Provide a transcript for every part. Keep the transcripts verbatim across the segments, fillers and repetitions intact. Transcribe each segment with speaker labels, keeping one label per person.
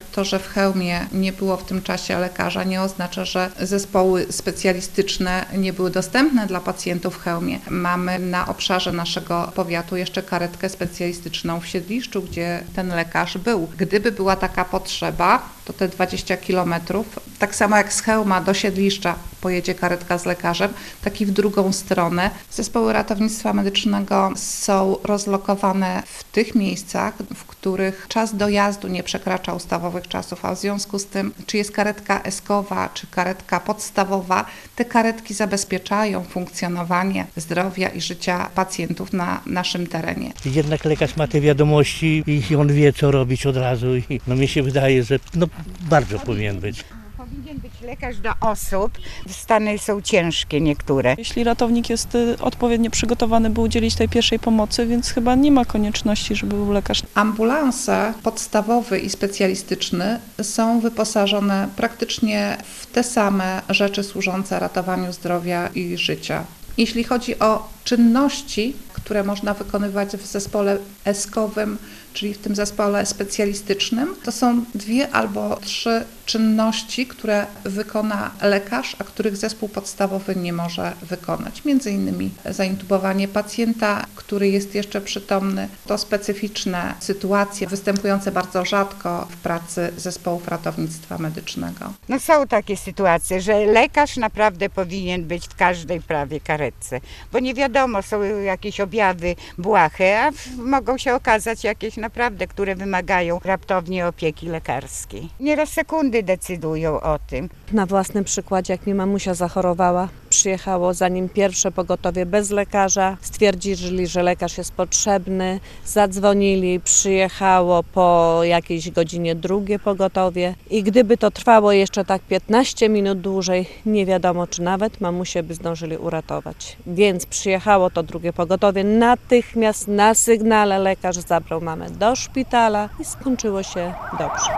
Speaker 1: To, że w Chełmie nie było w tym czasie lekarza, nie oznacza, że zespoły specjalistyczne nie były dostępne dla pacjentów w Chełmie. Mamy na obszarze naszego powiatu jeszcze karetkę specjalistyczną w Siedliszczu, gdzie ten lekarz był. Gdyby była taka potrzeba, to te dwadzieścia kilometrów, tak samo jak z Chełma do Siedliszcza pojedzie karetka z lekarzem, tak i w drugą stronę. Zespoły ratownictwa medycznego są rozlokowane w tych miejscach, w których czas dojazdu nie przekracza ustawowych czasów, a w związku z tym, czy jest karetka eskowa, czy karetka podstawowa, te karetki zabezpieczają funkcjonowanie zdrowia i życia pacjentów na naszym terenie.
Speaker 2: Jednak lekarz ma te wiadomości i on wie, co robić od razu i no mi się wydaje, że no bardzo powinien być.
Speaker 3: Powinien być lekarz do osób, stany są ciężkie niektóre.
Speaker 4: Jeśli ratownik jest odpowiednio przygotowany, by udzielić tej pierwszej pomocy, więc chyba nie ma konieczności, żeby był lekarz.
Speaker 1: Ambulanse podstawowy i specjalistyczny są wyposażone praktycznie w te same rzeczy służące ratowaniu zdrowia i życia. Jeśli chodzi o czynności, które można wykonywać w zespole eskowym, czyli w tym zespole specjalistycznym, to są dwie albo trzy czynności, które wykona lekarz, a których zespół podstawowy nie może wykonać. Między innymi zaintubowanie pacjenta, który jest jeszcze przytomny. To specyficzne sytuacje występujące bardzo rzadko w pracy zespołów ratownictwa medycznego.
Speaker 3: No są takie sytuacje, że lekarz naprawdę powinien być w każdej prawie karetce, bo nie wiadomo, są jakieś objawy błahe, a mogą się okazać jakieś naprawdę, które wymagają raptownie opieki lekarskiej. Nieraz sekundy decydują o tym.
Speaker 5: Na własnym przykładzie, jak mi mamusia zachorowała, przyjechało zanim pierwsze pogotowie bez lekarza, stwierdzili, że lekarz jest potrzebny, zadzwonili, przyjechało po jakiejś godzinie drugie pogotowie i gdyby to trwało jeszcze tak piętnaście minut dłużej, nie wiadomo, czy nawet mamusię by zdążyli uratować. Więc przyjechało to drugie pogotowie, natychmiast na sygnale lekarz zabrał mamę do szpitala i skończyło się dobrze.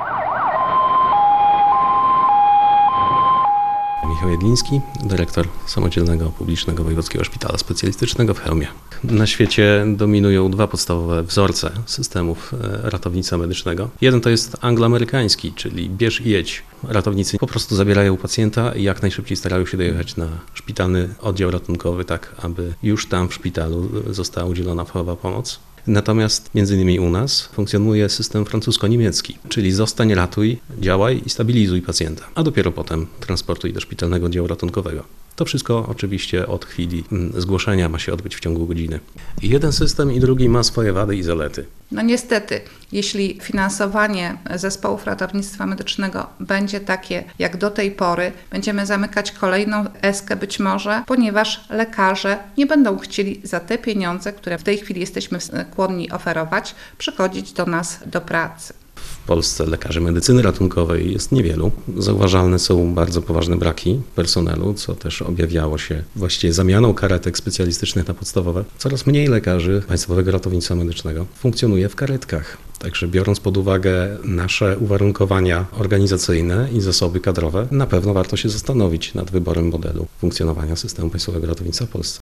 Speaker 6: Michał Jedliński, dyrektor Samodzielnego Publicznego Wojewódzkiego Szpitala Specjalistycznego w Chełmie. Na świecie dominują dwa podstawowe wzorce systemów ratownictwa medycznego. Jeden to jest angloamerykański, czyli bierz i jedź. Ratownicy po prostu zabierają pacjenta i jak najszybciej starają się dojechać na szpitalny oddział ratunkowy, tak aby już tam w szpitalu została udzielona fachowa pomoc. Natomiast między innymi u nas funkcjonuje system francusko-niemiecki, czyli zostań, ratuj, działaj i stabilizuj pacjenta, a dopiero potem transportuj do szpitalnego oddziału ratunkowego. To wszystko oczywiście od chwili zgłoszenia ma się odbyć w ciągu godziny. I jeden system i drugi ma swoje wady i zalety.
Speaker 1: No niestety, jeśli finansowanie zespołów ratownictwa medycznego będzie takie jak do tej pory, będziemy zamykać kolejną eskę być może, ponieważ lekarze nie będą chcieli za te pieniądze, które w tej chwili jesteśmy skłonni oferować, przychodzić do nas do pracy.
Speaker 6: W Polsce lekarzy medycyny ratunkowej jest niewielu. Zauważalne są bardzo poważne braki personelu, co też objawiało się właściwie zamianą karetek specjalistycznych na podstawowe. Coraz mniej lekarzy Państwowego Ratownictwa Medycznego funkcjonuje w karetkach. Także biorąc pod uwagę nasze uwarunkowania organizacyjne i zasoby kadrowe, na pewno warto się zastanowić nad wyborem modelu funkcjonowania systemu Państwowego Ratownictwa w Polsce.